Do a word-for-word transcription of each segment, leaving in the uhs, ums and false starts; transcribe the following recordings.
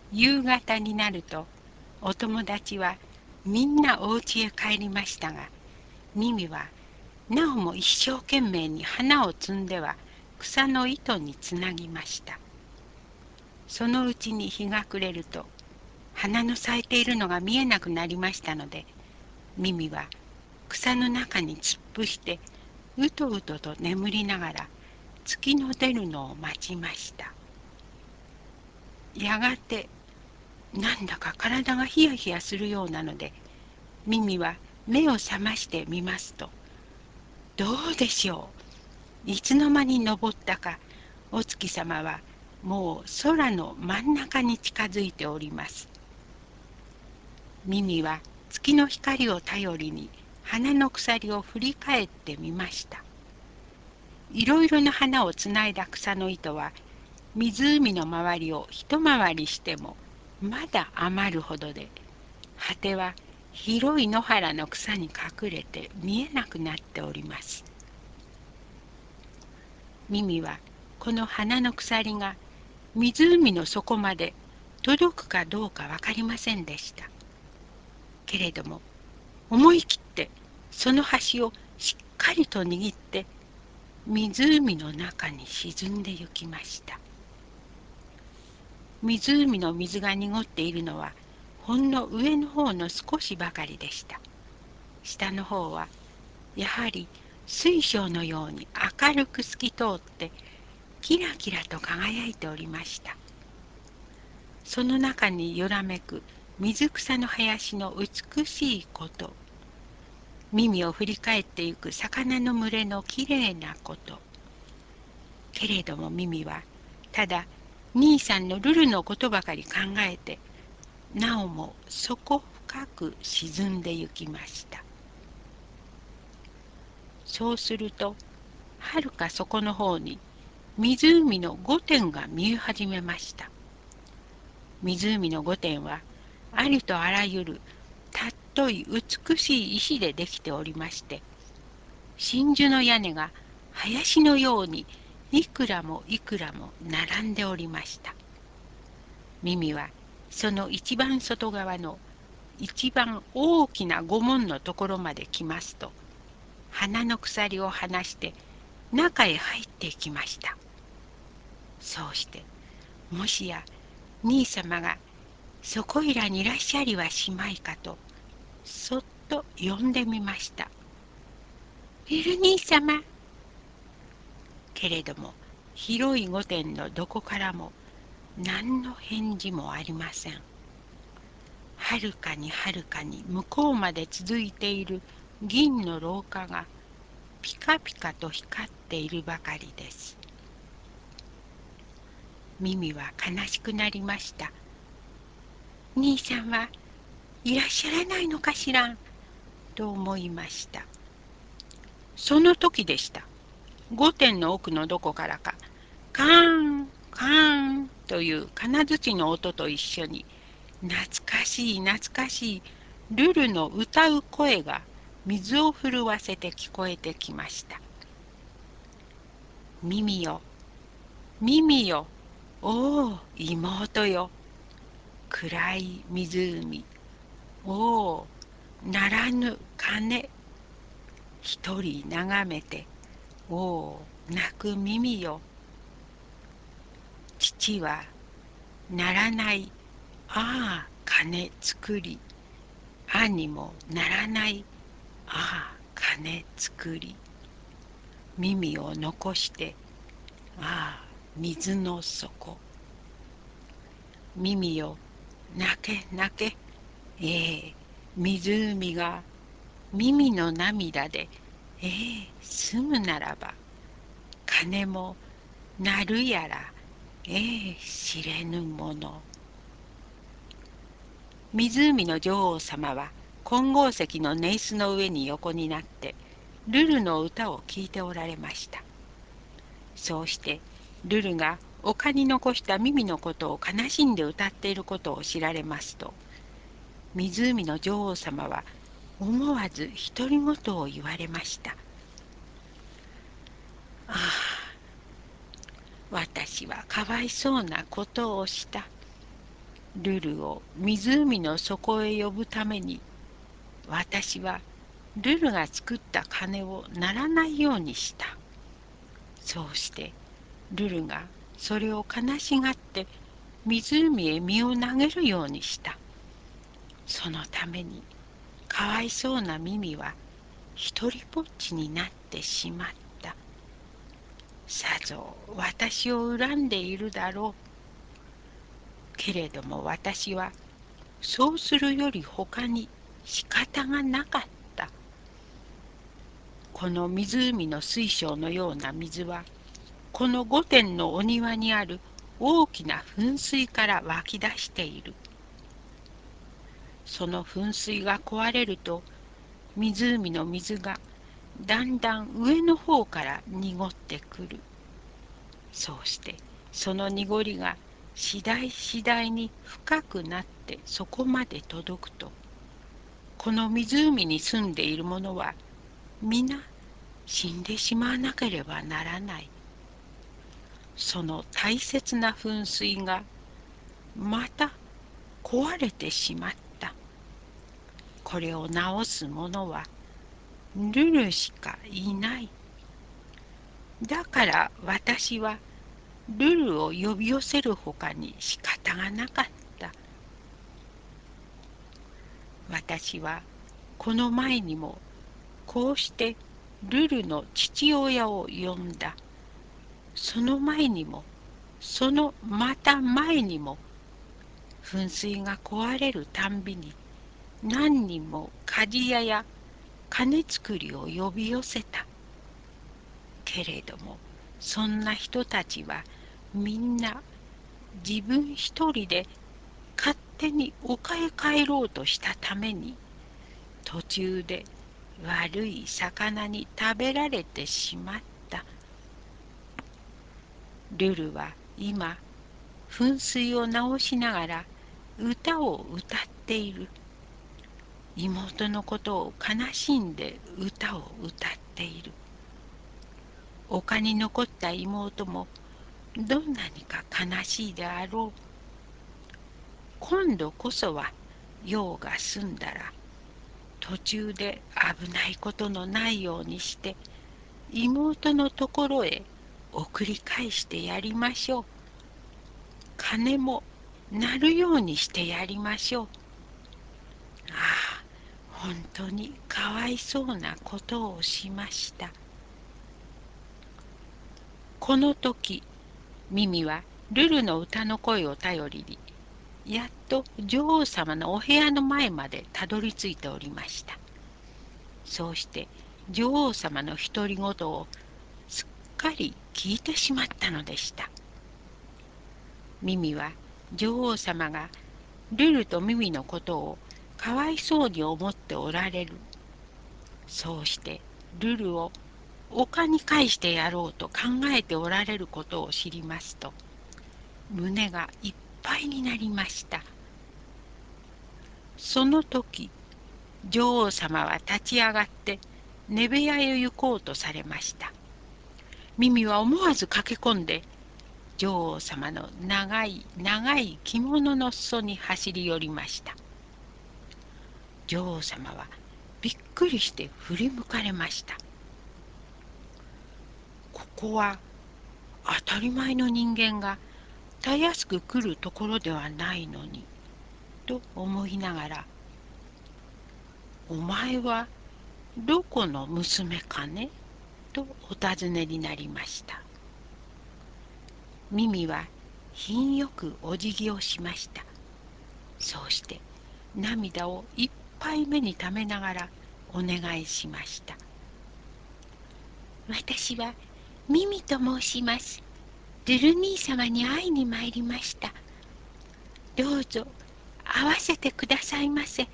夕方になるとお友達はみんなお家へ帰りましたが、ミミはなおも一生懸命に花を摘んでは草の糸につなぎました。そのうちに日が暮れると花の咲いているのが見えなくなりましたので、ミミは草の中に突っ伏してうとうとと眠りながら月の出るのを待ちました。やがてなんだか体がヒヤヒヤするようなので、ミミは目を覚ましてみますと、どうでしょう。いつの間に登ったか、お月様はもう空の真ん中に近づいております。ミミは月の光を頼りに花の鎖を振り返ってみました。いろいろな花をつないだ草の糸は湖の周りを一回りしてもまだ余るほどで、果ては広い野原の草に隠れて見えなくなっております。ミミはこの花の鎖が湖の底まで届くかどうか分かりませんでした。けれども思い切ってその端をしっかりと握って湖の中に沈んでゆきました。湖の水が濁っているのはほんの上の方の少しばかりでした。下の方はやはり水晶のように明るく透き通ってキラキラと輝いておりました。その中によらめく水草の林の美しいこと、耳を振り返ってゆく魚の群れのきれいなこと。けれどもミミはただ兄さんのルルのことばかり考えて、なおも底深く沈んでゆきました。そうするとはるか底の方に湖の御殿が見え始めました。湖の御殿はありとあらゆるたっとい美しい石でできておりまして、真珠の屋根が林のようにいくらもいくらも並んでおりました。ミミはその一番外側の一番大きな御門のところまで来ますと、花の鎖を離して中へ入っていきました。そうしてもしや兄様がそこいらにいらっしゃりはしまいかとそっと呼んでみました。ルル兄様。けれども広い御殿のどこからも何の返事もありません。はるかにはるかに向こうまで続いている銀の廊下がピカピカと光っているばかりです。ミミは悲しくなりました。兄さんはいらっしゃらないのかしらと思いました。その時でした。御殿の奥のどこからかカーンカーンという金槌の音と一緒に懐かしい懐かしいルルの歌う声が水を震わせて聞こえてきました。耳よ耳よ、おお妹よ、暗い湖、おおならぬ鐘、一人眺めて、おお泣く耳よ、父はならない、ああ鐘作り、兄もならない、ああ鐘作り、耳を残して、ああ水の底、耳よ泣け泣け、ええ湖が耳の涙で、ええ済むならば、鐘も鳴るやら、ええ知れぬもの。湖の女王様は金剛石の寝椅子の上に横になってルルの歌を聴いておられました。そうしてルルが丘に残した耳のことを悲しんで歌っていることを知られますと、湖の女王様は思わず独り言を言われました。ああ、私はかわいそうなことをした。 ルルを湖の底へ呼ぶために、私はルルが作った鐘を鳴らないようにした。そうしてルルがそれを悲しがって湖へ身を投げるようにした。そのためにかわいそうなミミは一りぼっちになってしまった。さぞ私を恨んでいるだろう。けれども私はそうするより他に仕方がなかった。この湖の水晶のような水はこの御殿のお庭にある大きな噴水から湧き出している。その噴水が壊れると湖の水がだんだん上の方から濁ってくる。そうしてその濁りが次第次第に深くなってそこまで届くと、この湖に住んでいる者は皆死んでしまわなければならない。その大切な噴水がまた壊れてしまった。これを直す者はルルしかいない。だから私はルルを呼び寄せるほかに仕方がなかった。私はこの前にもこうしてルルの父親を呼んだ。その前にもそのまた前にも噴水が壊れるたんびに何人も鍛冶屋や金作りを呼び寄せた。けれどもそんな人たちはみんな自分一人で勝手に丘へ帰ろうとしたために途中で悪い魚に食べられてしまった。ルルは今噴水を直しながら歌を歌っている。妹のことを悲しんで歌を歌っている。丘に残った妹もどんなにか悲しいであろう。今度こそは用が済んだら途中で危ないことのないようにして妹のところへ送り返してやりましょう。鐘も鳴るようにしてやりましょう。ああ、本当にかわいそうなことをしました。この時ミミはルルの歌の声を頼りにやっと女王様のお部屋の前までたどり着いておりました。そうして女王様の独り言をすっかり聞いてしまったのでした。ミミは女王様がルルとミミのことをかわいそうに思っておられる。そうしてルルを丘に返してやろうと考えておられることを知りますと胸がいっぱいになりました。その時女王様は立ち上がって寝部屋へ行こうとされました。ミミは思わず駆け込んで女王様の長い長い着物の裾に走り寄りました。女王様はびっくりして振り向かれました。ここは当たり前の人間がたやすく来るところではないのにと思いながら、お前はどこの娘かねとお尋ねになりました。ミミは品よくお辞儀をしました。そうして涙をいっぱい目にためながらお願いしました。私はミミと申します。ルル兄様に会いに参りました。どうぞ会わせてくださいませ。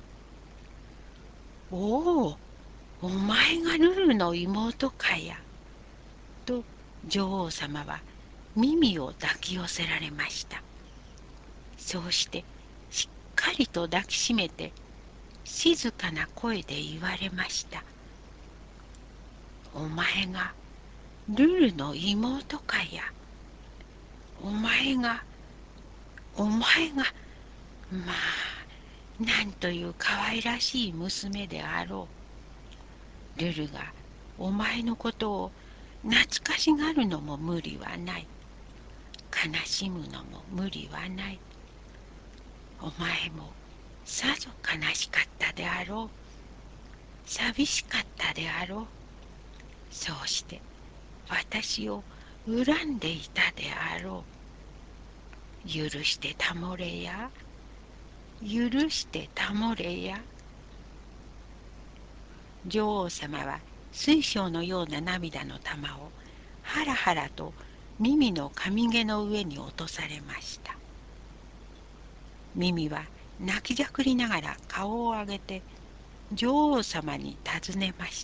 おお、お前がルルの妹かや。と女王様は耳を抱き寄せられました。そうしてしっかりと抱きしめて静かな声で言われました。お前がルルの妹かや。お前が、お前がまあ、なんという可愛らしい娘であろう。ルルがお前のことを懐かしがるのも無理はない。悲しむのも無理はない。お前もさぞ悲しかったであろう。寂しかったであろう。そうして私を恨んでいたであろう。許してたもれや。許してたもれや。女王様は水晶のような涙の玉をはらはらと耳の髪毛の上に落とされました。耳は泣きじゃくりながら顔を上げて女王様に尋ねました。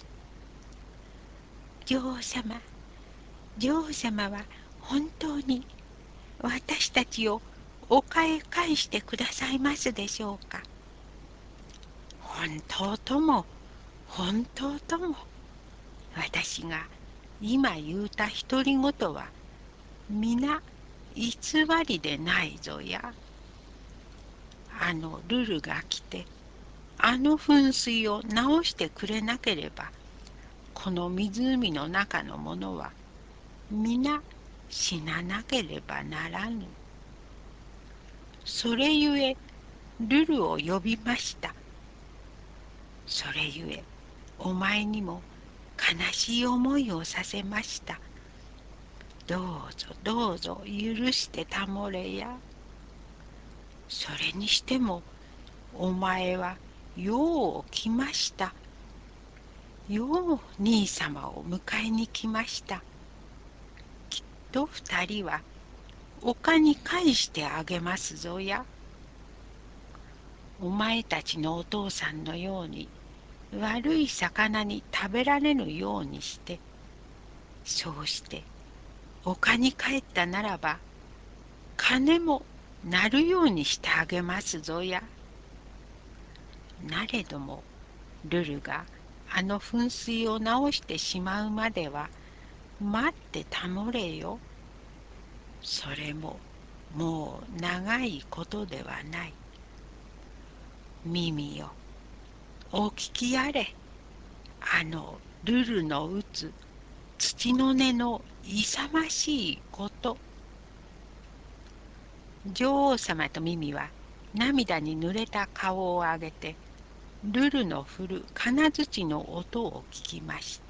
女王様、女王様は本当に私たちをおかえ返してくださいますでしょうか。本当とも本当とも私が今言うた独り言は皆偽りでないぞや。あのルルが来てあの噴水を直してくれなければこの湖の中のものは皆死ななければならぬ。それゆえルルを呼びました。それゆえお前にも悲しい思いをさせました。どうぞどうぞ許してたもれや。それにしてもお前はよう来ました。よう兄様を迎えに来ました。きっと二人は丘に返してあげますぞや。お前たちのお父さんのように悪い魚に食べられぬようにして、そうして丘に帰ったならば金もなるようにしてあげますぞや。なれどもルルがあの噴水を直してしまうまでは待ってたもれよ。それももう長いことではない。耳よ、お聞きやれ。あのルルの打つ土の根の勇ましいこと。女王様とミミは涙に濡れた顔を上げてルルの振る金槌の音を聞きました。